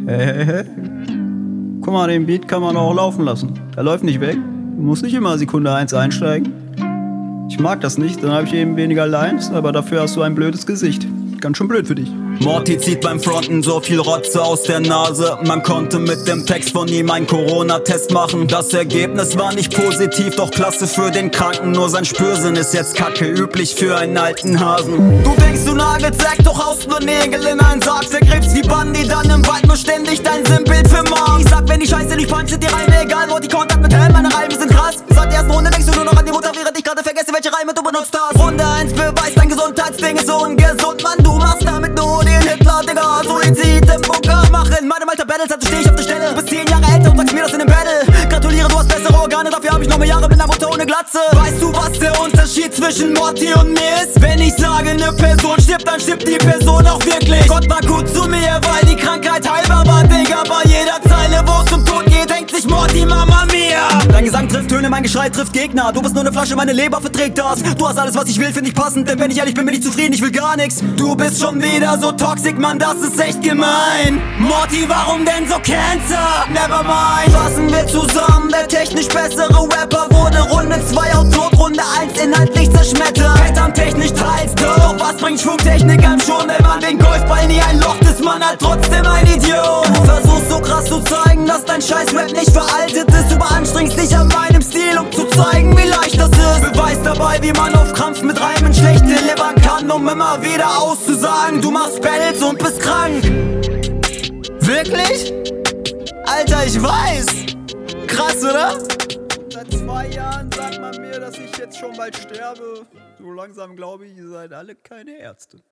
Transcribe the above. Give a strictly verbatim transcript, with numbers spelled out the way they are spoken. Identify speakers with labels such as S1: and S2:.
S1: Hey, hey, hey. Guck mal, den Beat kann man auch laufen lassen. Der läuft nicht weg. Du musst nicht immer Sekunde eins einsteigen. Ich mag das nicht, dann habe ich eben weniger Lines, aber dafür hast du ein blödes Gesicht. Ganz schön blöd für dich.
S2: Morty zieht beim Fronten so viel Rotze aus der Nase. Man konnte mit dem Text von ihm einen Corona-Test machen. Das Ergebnis war nicht positiv, doch klasse für den Kranken. Nur sein Spürsinn ist jetzt kacke, üblich für einen alten Hasen. Du denkst, du nagelst weg, doch haust nur Nägel in einen Sarg. Vergräbst wie Bandi dann im Wald, nur ständig dein Sinnbild für morgen. Ich sag, wenn die Scheiße nicht punch, sind die Reime egal, wo die Kontakt mit Helm, meine Reime sind krass. Seit der ersten Runde denkst du nur noch an die Mutter, während ich gerade vergesse, welche Reime du benutzt hast. Runde eins beweist, dein Gesundheitsding ist ungesund, Mann, du machst damit nur den Hitler, Digga. Suizid im Bunker machen. Meine Malta Battles, also steh ich auf der Stelle. Du bist zehn Jahre älter und sagst mir das in dem Battle. Gratuliere, du hast bessere Organe, dafür hab ich noch mehr Jahre mit einer Mutter ohne Glatze. Weißt du, was der Unterschied zwischen Morty und mir ist? Wenn ich sage, ne Person stirbt, dann stirbt die Person auch wirklich. Gott war gut zu mir, weil die Krankheit heilbar war, Digga. Bei jeder Zeile, wo es um Tod geht, denkt sich Morty, Mama mia. Dein Gesang trifft Töne, mein Geschrei trifft Gegner. Du bist nur ne Flasche, meine Leber verträgt das. Du hast alles, was ich will, find ich passend. Denn wenn ich ehrlich bin, bin ich zufrieden, ich will gar nix. Du bist schon wieder so toxisch, Mann, das ist echt gemein. Morty, warum denn so Cancer? Nevermind. Fassen wir zusammen, der technisch bessere Rapper wurde Runde zwei out tot, Runde eins inhaltlich zerschmettert. Pattern technisch teils doch was bringt Schwungtechnik einem schon, wenn man den Golfball nie ein Loch ist, man halt trotzdem ein Idiot. Versuchst so krass zu zeigen, dass dein Scheiß-Rap nicht veraltet ist. Du beanstrengst dich an meinem Stil, um zu zeigen, wie leicht das ist. Beweis dabei, wie man auf Krampf mit Reimen schlecht delivern kann, um immer wieder auszusagen, du machst Battles und bist krank. Wirklich? Alter, ich weiß. Krass, oder?
S1: Seit zwei Jahren sagt man mir, dass ich jetzt schon bald sterbe. So langsam glaube ich, ihr seid alle keine Ärzte.